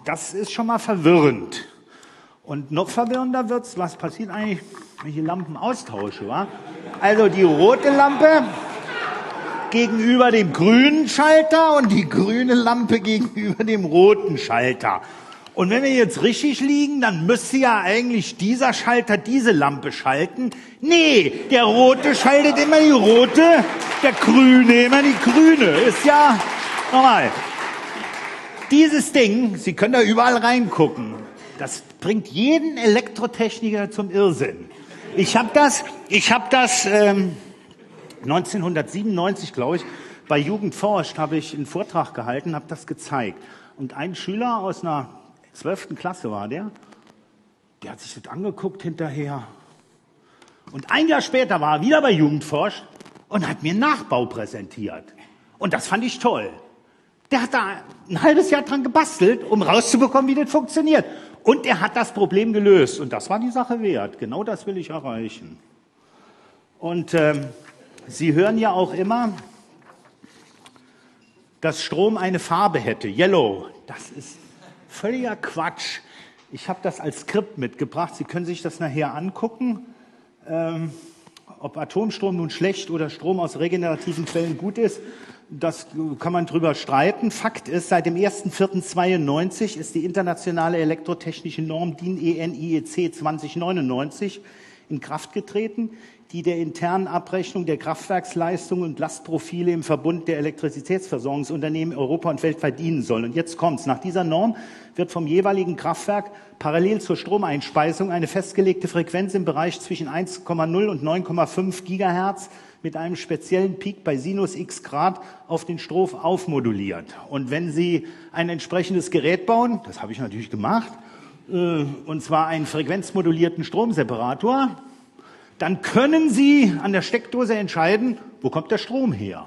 Das ist schon mal verwirrend. Und noch verwirrender wird's, was passiert eigentlich, wenn ich die Lampen austausche, wa? Also die rote Lampe gegenüber dem grünen Schalter und die grüne Lampe gegenüber dem roten Schalter. Und wenn wir jetzt richtig liegen, dann müsste ja eigentlich dieser Schalter diese Lampe schalten. Nee, der rote schaltet immer die rote, der grüne immer die grüne. Ist ja normal. Dieses Ding, Sie können da überall reingucken, das bringt jeden Elektrotechniker zum Irrsinn. Ich habe das, ich habe das ähm, neunzehnhundertsiebenundneunzig, glaube ich, bei Jugend forscht, habe ich einen Vortrag gehalten, habe das gezeigt. Und ein Schüler aus einer zwölften Klasse war der, der hat sich das angeguckt hinterher. Und ein Jahr später war er wieder bei Jugend forscht und hat mir einen Nachbau präsentiert. Und das fand ich toll. Der hat da ein halbes Jahr dran gebastelt, um rauszubekommen, wie das funktioniert. Und er hat das Problem gelöst. Und das war die Sache wert. Genau das will ich erreichen. Und ähm, Sie hören ja auch immer, dass Strom eine Farbe hätte. Yellow. Das ist völliger Quatsch. Ich habe das als Skript mitgebracht. Sie können sich das nachher angucken. Ähm, ob Atomstrom nun schlecht oder Strom aus regenerativen Quellen gut ist, das kann man drüber streiten. Fakt ist, seit dem ersten vierten zweiundneunzig ist die internationale elektrotechnische Norm D I N E N I E C zwanzig neunundneunzig in Kraft getreten, die der internen Abrechnung der Kraftwerksleistungen und Lastprofile im Verbund der Elektrizitätsversorgungsunternehmen Europa und weltweit dienen soll. Und jetzt kommt's. Nach dieser Norm wird vom jeweiligen Kraftwerk parallel zur Stromeinspeisung eine festgelegte Frequenz im Bereich zwischen eins Komma null und neun Komma fünf Gigahertz mit einem speziellen Peak bei Sinus x Grad auf den Strom aufmoduliert. Und wenn Sie ein entsprechendes Gerät bauen, das habe ich natürlich gemacht, äh, und zwar einen frequenzmodulierten Stromseparator, dann können Sie an der Steckdose entscheiden, wo kommt der Strom her.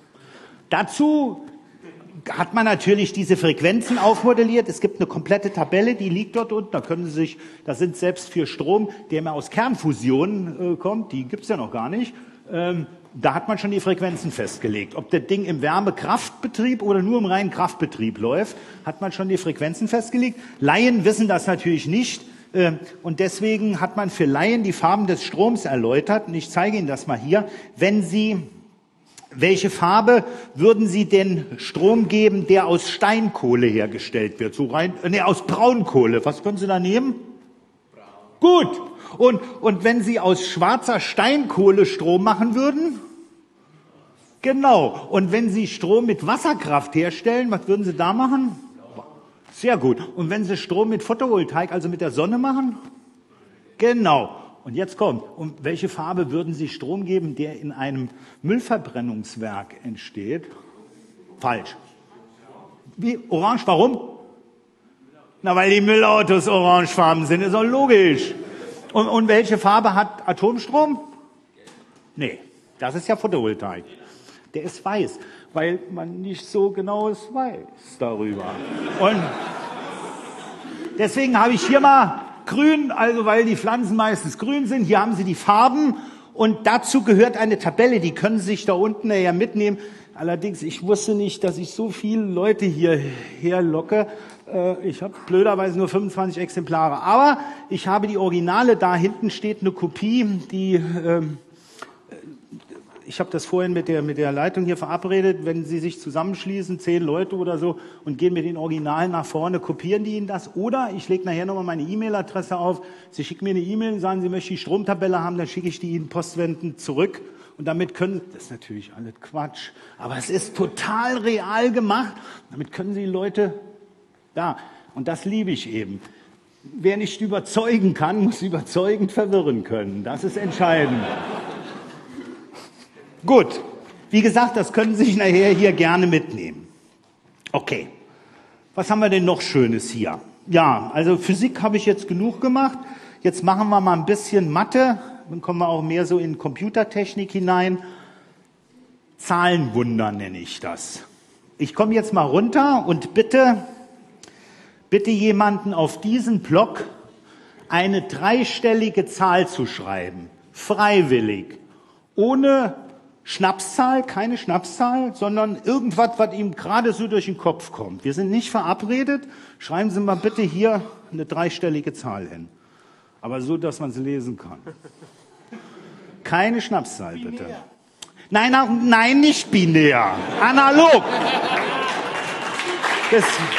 Dazu hat man natürlich diese Frequenzen aufmodelliert. Es gibt eine komplette Tabelle, die liegt dort unten. Da können Sie sich, das sind selbst für Strom, der immer aus Kernfusion äh, kommt, die gibt's ja noch gar nicht. Ähm, da hat man schon die Frequenzen festgelegt. Ob das Ding im Wärmekraftbetrieb oder nur im reinen Kraftbetrieb läuft, hat man schon die Frequenzen festgelegt. Laien wissen das natürlich nicht. Äh, und deswegen hat man für Laien die Farben des Stroms erläutert. Und ich zeige Ihnen das mal hier. Wenn Sie, welche Farbe würden Sie denn Strom geben, der aus Steinkohle hergestellt wird? So rein, äh, nee, aus Braunkohle. Was können Sie da nehmen? Braun. Gut. Und, und wenn Sie aus schwarzer Steinkohle Strom machen würden? Genau. Und wenn Sie Strom mit Wasserkraft herstellen, was würden Sie da machen? Sehr gut. Und wenn Sie Strom mit Photovoltaik, also mit der Sonne machen? Genau. Und jetzt kommt, um welche Farbe würden Sie Strom geben, der in einem Müllverbrennungswerk entsteht? Falsch. Wie? Orange, warum? Na, weil die Müllautos orangefarben sind, ist doch logisch. Und, und welche Farbe hat Atomstrom? Nee, das ist ja Photovoltaik. Der ist weiß, weil man nicht so genaues weiß darüber. Und deswegen habe ich hier mal grün, also weil die Pflanzen meistens grün sind. Hier haben Sie die Farben und dazu gehört eine Tabelle, die können Sie sich da unten ja mitnehmen. Allerdings, ich wusste nicht, dass ich so viele Leute hierher locke. Ich habe blöderweise nur fünfundzwanzig Exemplare. Aber ich habe die Originale, da hinten steht eine Kopie, die, ähm, ich habe das vorhin mit der, mit der Leitung hier verabredet, wenn Sie sich zusammenschließen, zehn Leute oder so, und gehen mit den Originalen nach vorne, kopieren die Ihnen das. Oder ich lege nachher nochmal meine E-Mail-Adresse auf. Sie schicken mir eine E-Mail und sagen, Sie möchten die Stromtabelle haben, dann schicke ich die Ihnen postwendend zurück. Und damit können, das ist natürlich alles Quatsch, aber es ist total real gemacht. Damit können Sie Leute, ja, und das liebe ich eben. Wer nicht überzeugen kann, muss überzeugend verwirren können. Das ist entscheidend. Gut, wie gesagt, das können Sie sich nachher hier gerne mitnehmen. Okay, was haben wir denn noch Schönes hier? Ja, also Physik habe ich jetzt genug gemacht. Jetzt machen wir mal ein bisschen Mathe. Dann kommen wir auch mehr so in Computertechnik hinein. Zahlenwunder nenne ich das. Ich komme jetzt mal runter und bitte, bitte jemanden auf diesen Block eine dreistellige Zahl zu schreiben. Freiwillig. Ohne Schnapszahl, keine Schnapszahl, sondern irgendwas, was ihm gerade so durch den Kopf kommt. Wir sind nicht verabredet. Schreiben Sie mal bitte hier eine dreistellige Zahl hin. Aber so, dass man es lesen kann. Keine Schnapszahl, bitte. Nein, nein, nicht binär. Analog. Das,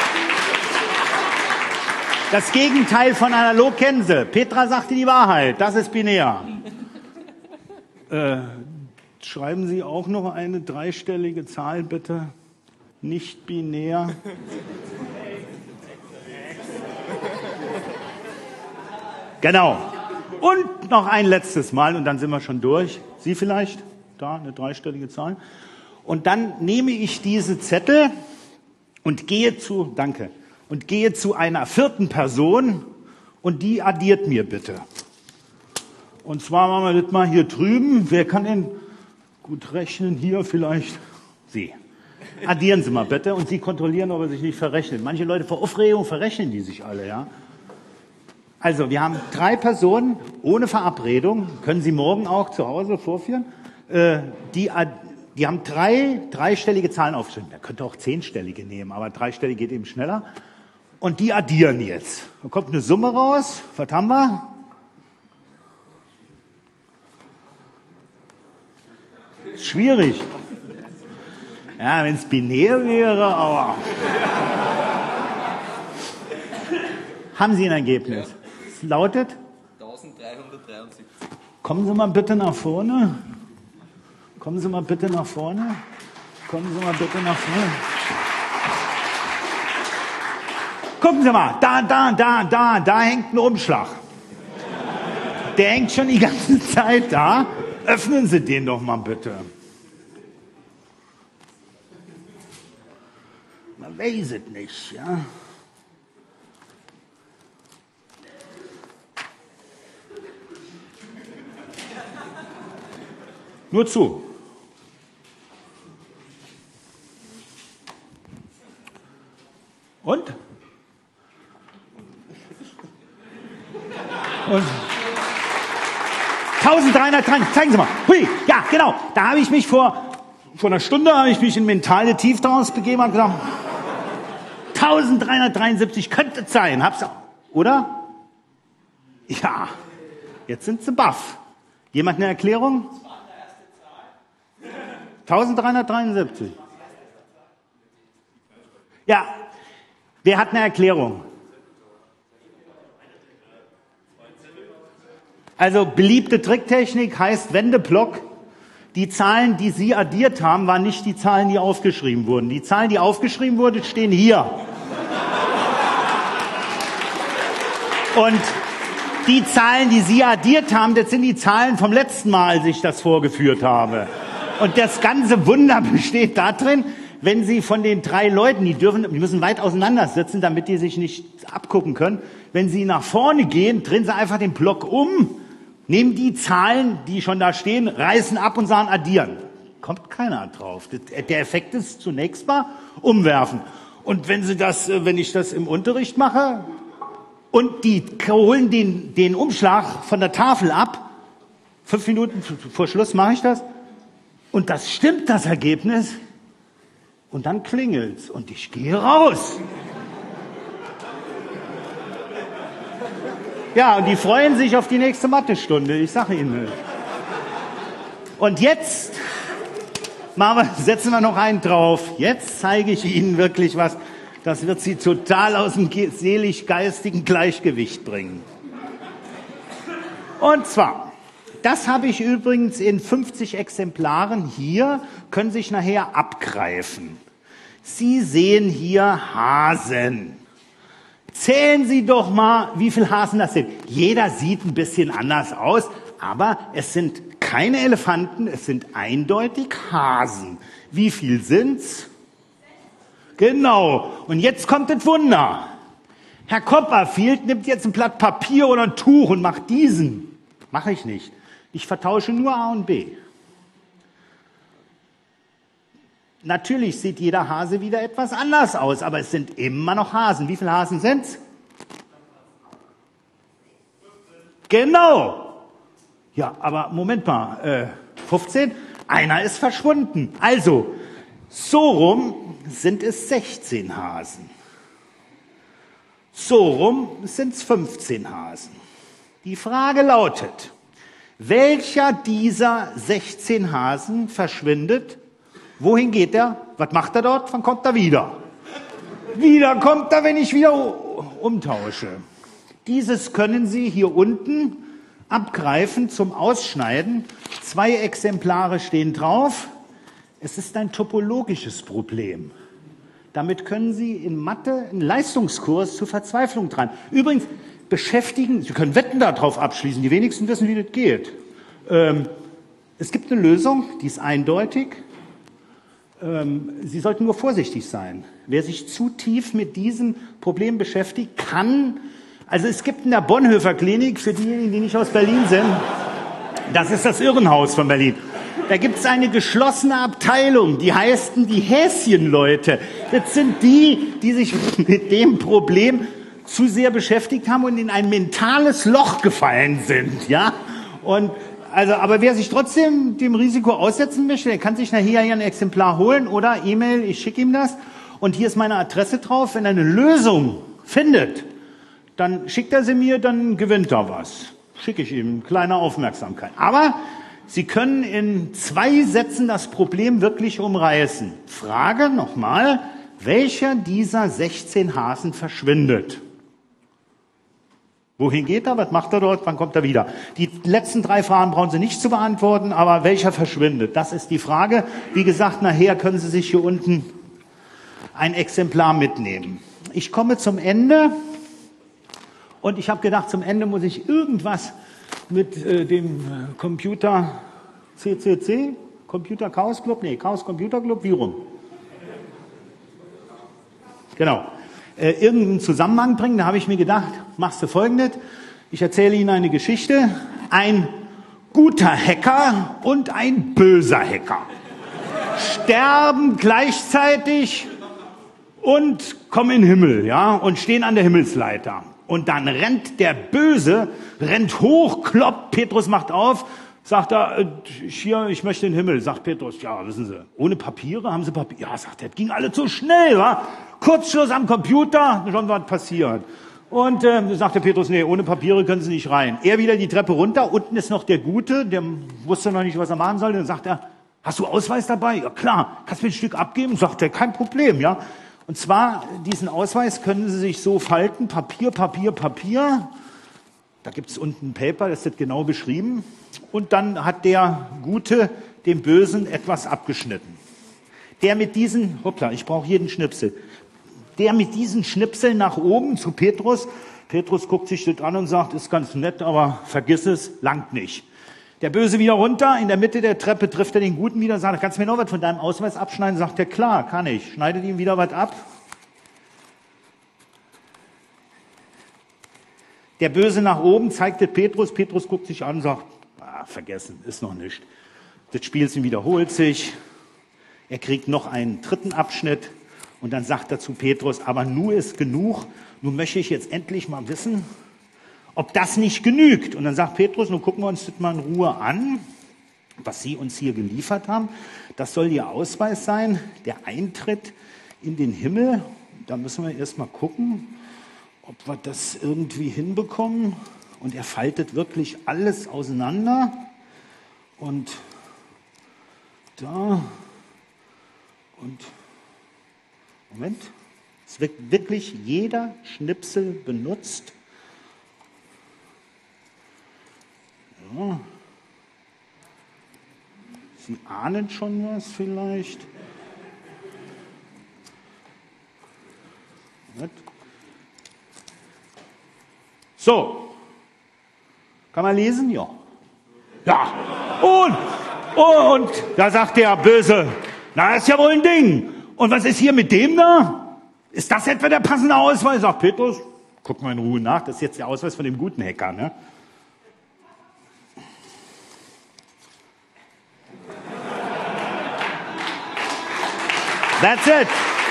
das Gegenteil von analog kennen Sie. Petra sagte die Wahrheit. Das ist binär. Äh, schreiben Sie auch noch eine dreistellige Zahl, bitte. Nicht binär. Genau. Und noch ein letztes Mal und dann sind wir schon durch. Sie vielleicht? Da, eine dreistellige Zahl. Und dann nehme ich diese Zettel und gehe zu, danke, und gehe zu einer vierten Person und die addiert mir bitte. Und zwar machen wir das mal hier drüben. Wer kann denn gut rechnen? Hier vielleicht Sie. Addieren Sie mal bitte und Sie kontrollieren, ob er sich nicht verrechnet. Manche Leute vor Aufregung verrechnen die sich alle, ja. Also, wir haben drei Personen ohne Verabredung, können Sie morgen auch zu Hause vorführen, äh, die, die haben drei dreistellige Zahlen aufgeschrieben. Da könnte auch zehnstellige nehmen, aber dreistellige geht eben schneller. Und die addieren jetzt. Da kommt eine Summe raus. Was haben wir? Schwierig. Ja, wenn es binär wäre, aber... Haben Sie ein Ergebnis? Es lautet? eintausenddreihundertdreiundsiebzig. Kommen Sie mal bitte nach vorne. Kommen Sie mal bitte nach vorne. Kommen Sie mal bitte nach vorne. Gucken Sie mal, da, da, da, da, da hängt ein Umschlag. Der hängt schon die ganze Zeit da. Öffnen Sie den doch mal bitte. Man weiß es nicht, ja. Nur zu. Und? Und eintausenddreihundertdreiundsiebzig, zeigen Sie mal. Hui, ja, genau. Da habe ich mich vor, vor einer Stunde habe ich mich in mentale Tieftrance begeben und gedacht, eintausenddreihundertdreiundsiebzig könnte es sein. Hab's, oder? Ja. Jetzt sind Sie baff. Jemand eine Erklärung? eintausenddreihundertdreiundsiebzig. Ja, wer hat eine Erklärung? Also beliebte Tricktechnik heißt Wendeblock. Die Zahlen, die Sie addiert haben, waren nicht die Zahlen, die aufgeschrieben wurden. Die Zahlen, die aufgeschrieben wurden, stehen hier. Und die Zahlen, die Sie addiert haben, das sind die Zahlen vom letzten Mal, als ich das vorgeführt habe. Und das ganze Wunder besteht darin, wenn Sie von den drei Leuten, die dürfen, die müssen weit auseinander sitzen, damit die sich nicht abgucken können. Wenn Sie nach vorne gehen, drehen Sie einfach den Block um, nehmen die Zahlen, die schon da stehen, reißen ab und sagen addieren. Kommt keiner drauf. Der Effekt ist zunächst mal umwerfen. Und wenn Sie das, wenn ich das im Unterricht mache und die holen den, den Umschlag von der Tafel ab, fünf Minuten vor Schluss mache ich das, und das stimmt, das Ergebnis. Und dann klingelt's und ich gehe raus. Ja, und die freuen sich auf die nächste Mathestunde, ich sage Ihnen. Und jetzt machen wir, setzen wir noch einen drauf. Jetzt zeige ich Ihnen wirklich was. Das wird Sie total aus dem seelisch-geistigen Gleichgewicht bringen. Und zwar... Das habe ich übrigens in fünfzig Exemplaren hier, können sich nachher abgreifen. Sie sehen hier Hasen. Zählen Sie doch mal, wie viele Hasen das sind. Jeder sieht ein bisschen anders aus, aber es sind keine Elefanten, es sind eindeutig Hasen. Wie viel sind's? Genau. Und jetzt kommt das Wunder. Herr Copperfield nimmt jetzt ein Blatt Papier oder ein Tuch und macht diesen. Mache ich nicht. Ich vertausche nur A und B. Natürlich sieht jeder Hase wieder etwas anders aus, aber es sind immer noch Hasen. Wie viele Hasen sind's? Genau. Ja, aber Moment mal, äh, fünfzehn? Einer ist verschwunden. Also, so rum sind es sechzehn Hasen. So rum sind es fünfzehn Hasen. Die Frage lautet, welcher dieser sechzehn Hasen verschwindet? Wohin geht er? Was macht er dort? Wann kommt er wieder? Wieder kommt er, wenn ich wieder umtausche. Dieses können Sie hier unten abgreifen zum Ausschneiden. Zwei Exemplare stehen drauf. Es ist ein topologisches Problem. Damit können Sie in Mathe einen Leistungskurs zur Verzweiflung dran. Übrigens, beschäftigen, Sie können Wetten darauf abschließen, die wenigsten wissen, wie das geht. Ähm, es gibt eine Lösung, die ist eindeutig. Ähm, Sie sollten nur vorsichtig sein. Wer sich zu tief mit diesem Problem beschäftigt, kann, also es gibt in der Bonhoeffer Klinik, für diejenigen, die nicht aus Berlin sind, das ist das Irrenhaus von Berlin. Da gibt es eine geschlossene Abteilung, die heißen die Häschenleute. Das sind die, die sich mit dem Problem zu sehr beschäftigt haben und in ein mentales Loch gefallen sind, ja. Und also, aber wer sich trotzdem dem Risiko aussetzen möchte, der kann sich nachher hier ein Exemplar holen oder E-Mail, ich schicke ihm das. Und hier ist meine Adresse drauf. Wenn er eine Lösung findet, dann schickt er sie mir, dann gewinnt er was. Schicke ich ihm, kleine Aufmerksamkeit. Aber Sie können in zwei Sätzen das Problem wirklich umreißen. Frage nochmal, welcher dieser sechzehn Hasen verschwindet? Wohin geht er? Was macht er dort? Wann kommt er wieder? Die letzten drei Fragen brauchen Sie nicht zu beantworten, aber welcher verschwindet? Das ist die Frage. Wie gesagt, nachher können Sie sich hier unten ein Exemplar mitnehmen. Ich komme zum Ende und ich habe gedacht, zum Ende muss ich irgendwas mit äh, dem Computer C C C, Computer Chaos Club, nee, Chaos Computer Club, wie rum? Genau. Äh, irgendeinen Zusammenhang bringen, da habe ich mir gedacht, machst du Folgendes, ich erzähle Ihnen eine Geschichte, ein guter Hacker und ein böser Hacker sterben gleichzeitig und kommen in den Himmel, ja, und stehen an der Himmelsleiter. Und dann rennt der Böse, rennt hoch, kloppt, Petrus macht auf, sagt er, äh, hier, ich möchte in den Himmel. Sagt Petrus, ja, wissen Sie, ohne Papiere, haben Sie Papiere? Ja, sagt er, das ging alles so schnell, wa? Kurzschluss am Computer, schon was passiert. Und äh, sagt der Petrus, nee, ohne Papiere können Sie nicht rein. Er wieder die Treppe runter, unten ist noch der Gute, der wusste noch nicht, was er machen soll. Dann sagt er, hast du Ausweis dabei? Ja, klar, kannst du mir ein Stück abgeben? Sagt er, kein Problem, ja. Und zwar, diesen Ausweis können Sie sich so falten, Papier, Papier, Papier. Da gibt es unten ein Paper, das ist genau beschrieben. Und dann hat der Gute dem Bösen etwas abgeschnitten. Der mit diesen, hoppla, ich brauche jeden Schnipsel. Der mit diesen Schnipseln nach oben zu Petrus. Petrus guckt sich das an und sagt, ist ganz nett, aber vergiss es, langt nicht. Der Böse wieder runter, in der Mitte der Treppe trifft er den Guten wieder, sagt, kannst du mir noch was von deinem Ausweis abschneiden? Sagt er, klar, kann ich. Schneidet ihm wieder was ab. Der Böse nach oben, zeigt es Petrus. Petrus guckt sich an und sagt, ah, vergessen, ist noch nicht. Das Spielchen wiederholt sich. Er kriegt noch einen dritten Abschnitt und dann sagt er zu Petrus, aber nur ist genug. Nun möchte ich jetzt endlich mal wissen, ob das nicht genügt. Und dann sagt Petrus, nun gucken wir uns das mal in Ruhe an, was Sie uns hier geliefert haben. Das soll Ihr Ausweis sein, der Eintritt in den Himmel. Da müssen wir erst mal gucken, ob wir das irgendwie hinbekommen. Und er faltet wirklich alles auseinander. Und da und Moment, es wird wirklich jeder Schnipsel benutzt. Ja. Sie ahnen schon was vielleicht. So, kann man lesen? Ja. Ja. Und, und, und da sagt der Böse, na, das ist ja wohl ein Ding. Und was ist hier mit dem da? Ist das etwa der passende Ausweis? Sagt Petrus, guck mal in Ruhe nach, das ist jetzt der Ausweis von dem guten Hacker, ne? That's it.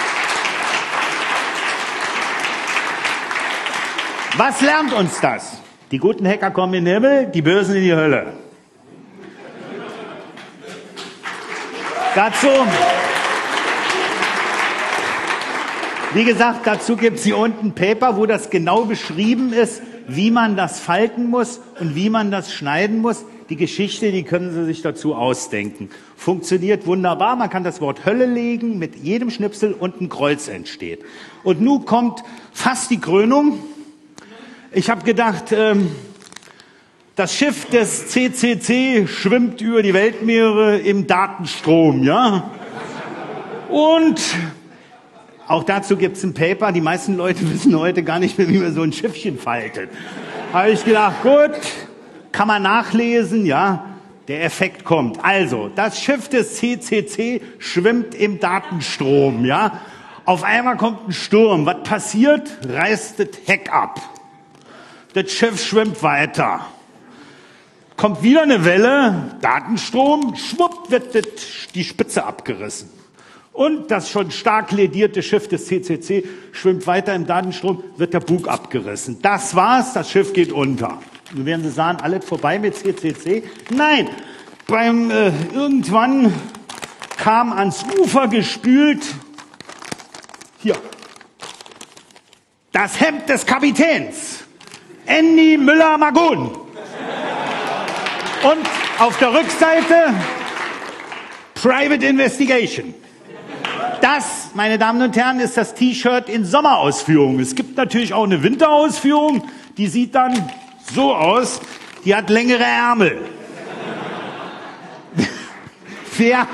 Was lernt uns das? Die guten Hacker kommen in den Himmel, die Bösen in die Hölle. Dazu, wie gesagt, dazu gibt es hier unten ein Paper, wo das genau beschrieben ist, wie man das falten muss und wie man das schneiden muss. Die Geschichte, die können Sie sich dazu ausdenken. Funktioniert wunderbar. Man kann das Wort Hölle legen mit jedem Schnipsel und ein Kreuz entsteht. Und nun kommt fast die Krönung. Ich habe gedacht, ähm, das Schiff des C C C schwimmt über die Weltmeere im Datenstrom, ja? Und auch dazu gibt es ein Paper. Die meisten Leute wissen heute gar nicht mehr, wie man so ein Schiffchen faltet. Habe ich gedacht, gut, kann man nachlesen, ja? Der Effekt kommt. Also, das Schiff des C C C schwimmt im Datenstrom, ja? Auf einmal kommt ein Sturm. Was passiert? Reißt das Heck ab. Das Schiff schwimmt weiter. Kommt wieder eine Welle, Datenstrom, schwupp wird das, die Spitze abgerissen. Und das schon stark ledierte Schiff des C C C schwimmt weiter im Datenstrom, wird der Bug abgerissen. Das war's, das Schiff geht unter. Nun werden Sie sagen, alles vorbei mit C C C? Nein, beim äh, irgendwann kam ans Ufer gespült, hier, das Hemd des Kapitäns, Andy Müller-Magun. Und auf der Rückseite Private Investigation. Das, meine Damen und Herren, ist das T-Shirt in Sommerausführung. Es gibt natürlich auch eine Winterausführung, die sieht dann so aus, die hat längere Ärmel. Wer,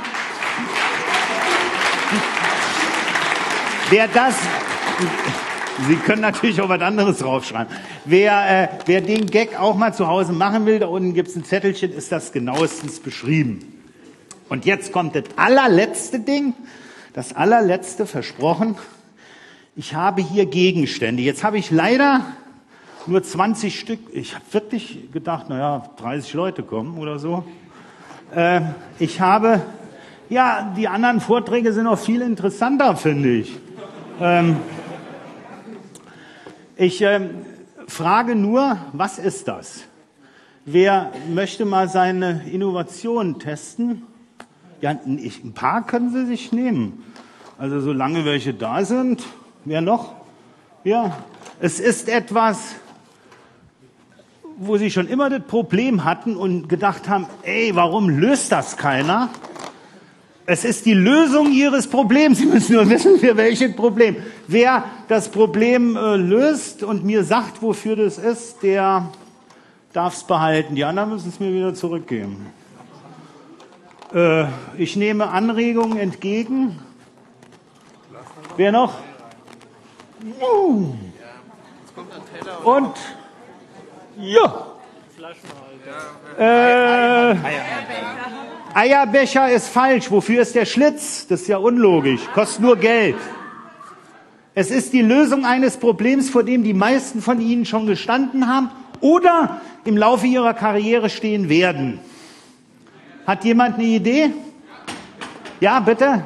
wer das... Sie können natürlich auch was anderes draufschreiben. Wer, äh, wer den Gag auch mal zu Hause machen will, da unten gibt's ein Zettelchen, ist das genauestens beschrieben. Und jetzt kommt das allerletzte Ding, das allerletzte versprochen. Ich habe hier Gegenstände. Jetzt habe ich leider nur zwanzig Stück. Ich habe wirklich gedacht, naja, dreißig Leute kommen oder so. Äh, ich habe, ja, die anderen Vorträge sind auch viel interessanter, finde ich. Ähm, Ich ähm, frage nur, was ist das? Wer möchte mal seine Innovation testen? Ja, ich, ein paar können Sie sich nehmen. Also solange welche da sind. Wer noch? Ja, es ist etwas, wo Sie schon immer das Problem hatten und gedacht haben, ey, warum löst das keiner? Es ist die Lösung Ihres Problems. Sie müssen nur wissen, für welches Problem. Wer das Problem äh, löst und mir sagt, wofür das ist, der darf es behalten. Die anderen müssen es mir wieder zurückgeben. Äh, ich nehme Anregungen entgegen. Wer noch? Uh. Und ja. Äh, Eierbecher ist falsch. Wofür ist der Schlitz? Das ist ja unlogisch. Kostet nur Geld. Es ist die Lösung eines Problems, vor dem die meisten von Ihnen schon gestanden haben oder im Laufe ihrer Karriere stehen werden. Hat jemand eine Idee? Ja, bitte?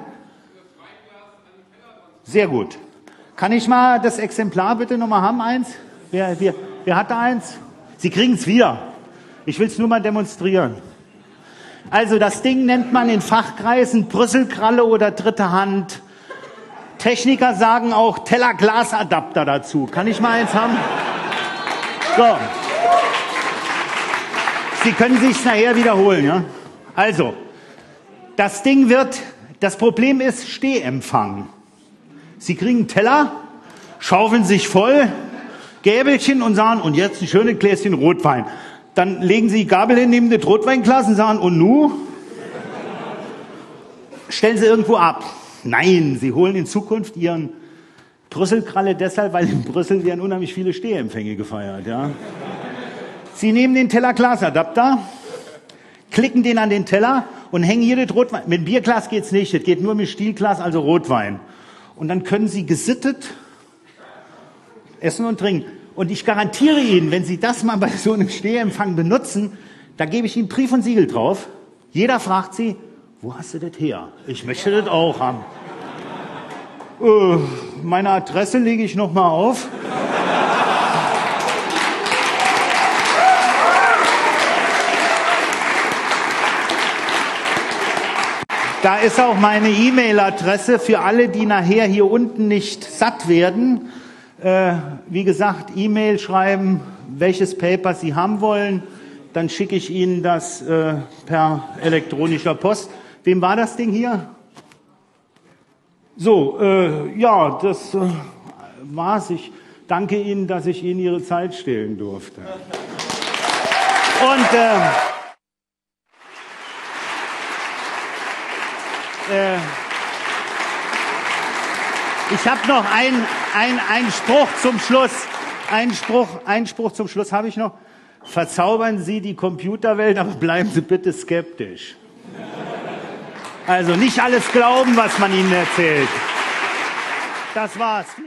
Sehr gut. Kann ich mal das Exemplar bitte nochmal haben, eins? Wer, wer, wer hat da eins? Sie kriegen es wieder. Ich will es nur mal demonstrieren. Also das Ding nennt man in Fachkreisen Brüsselkralle oder dritte Hand. Techniker sagen auch Teller-Glas-Adapter dazu. Kann ich mal eins haben? So. Sie können sich's nachher wiederholen, ja? Also, das Ding wird, das Problem ist Stehempfang. Sie kriegen einen Teller, schaufeln sich voll, Gäbelchen und sagen, und jetzt ein schönes Gläschen Rotwein. Dann legen Sie die Gabel hin, nehmen das Rotweinglas und sagen, und nu? Stellen Sie irgendwo ab. Nein, Sie holen in Zukunft Ihren Brüsselkralle deshalb, weil in Brüssel werden unheimlich viele Stehempfänge gefeiert. Ja? Sie nehmen den Teller-Glas-Adapter, klicken den an den Teller und hängen hier das Rotwein. Mit Bierglas geht's nicht, das geht nur mit Stielglas, also Rotwein. Und dann können Sie gesittet essen und trinken. Und ich garantiere Ihnen, wenn Sie das mal bei so einem Stehempfang benutzen, da gebe ich Ihnen Brief und Siegel drauf. Jeder fragt Sie, wo hast du das her? Ich möchte das auch haben. Äh, meine Adresse lege ich noch mal auf. Da ist auch meine E-Mail-Adresse für alle, die nachher hier unten nicht satt werden. Äh, wie gesagt, E-Mail schreiben, welches Paper Sie haben wollen. Dann schicke ich Ihnen das äh, per elektronischer Post. Wem war das Ding hier? So, äh, ja, das äh, war's. Ich danke Ihnen, dass ich Ihnen Ihre Zeit stehlen durfte. Und äh, äh, ich habe noch einen ein, ein Spruch zum Schluss. Ein Spruch, ein Spruch zum Schluss habe ich noch. Verzaubern Sie die Computerwelt, aber bleiben Sie bitte skeptisch. Also nicht alles glauben, was man Ihnen erzählt. Das war's.